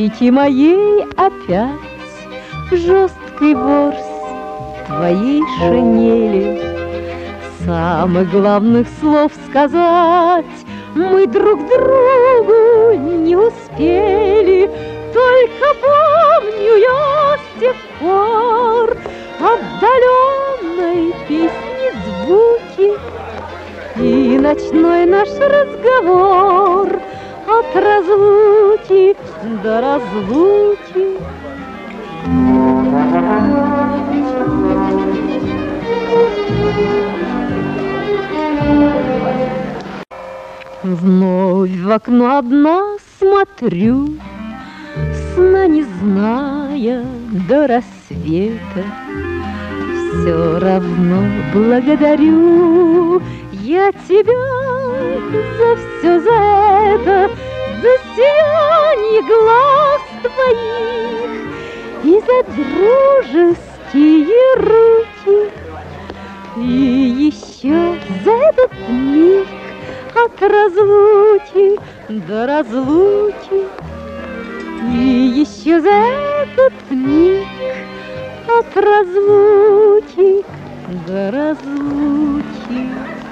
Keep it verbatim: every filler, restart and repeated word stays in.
щеки моей опять жесткий ворс твоей шинели. Самых главных слов сказать мы друг другу не успели, только помню я с тех пор отдаленной песни звуки и ночной наш разговор от разлуки до разлуки. Вновь в окно одна смотрю, сна не зная до рассвета. Все равно благодарю я тебя за все за это, за сияние глаз твоих и за дружеские руки, и еще за этот миг от разлуки до разлуки, и еще за этот миг от разлуки до разлуки.